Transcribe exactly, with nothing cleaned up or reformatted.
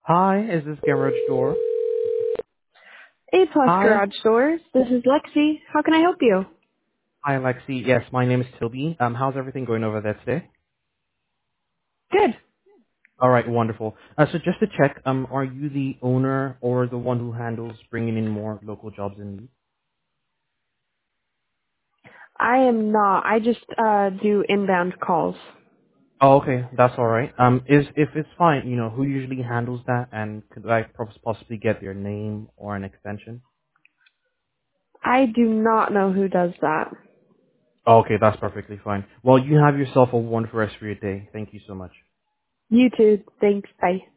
Hi, is this Garage Door? A Plus Hi. Garage Doors. This is Lexi. How can I help you? Hi, Lexi. Yes, my name is Toby. Um, how's everything going over there today? Good. All right, wonderful. Uh, so just to check, um, are you the owner or the one who handles bringing in more local jobs in need? I am not. I just uh do inbound calls. Oh, okay, that's all right. Um, is if it's fine, you know, who usually handles that, and could I pos- possibly get their name or an extension? I do not know who does that. Oh, okay, that's perfectly fine. Well, you have yourself a wonderful rest of your day. Thank you so much. You too. Thanks. Bye.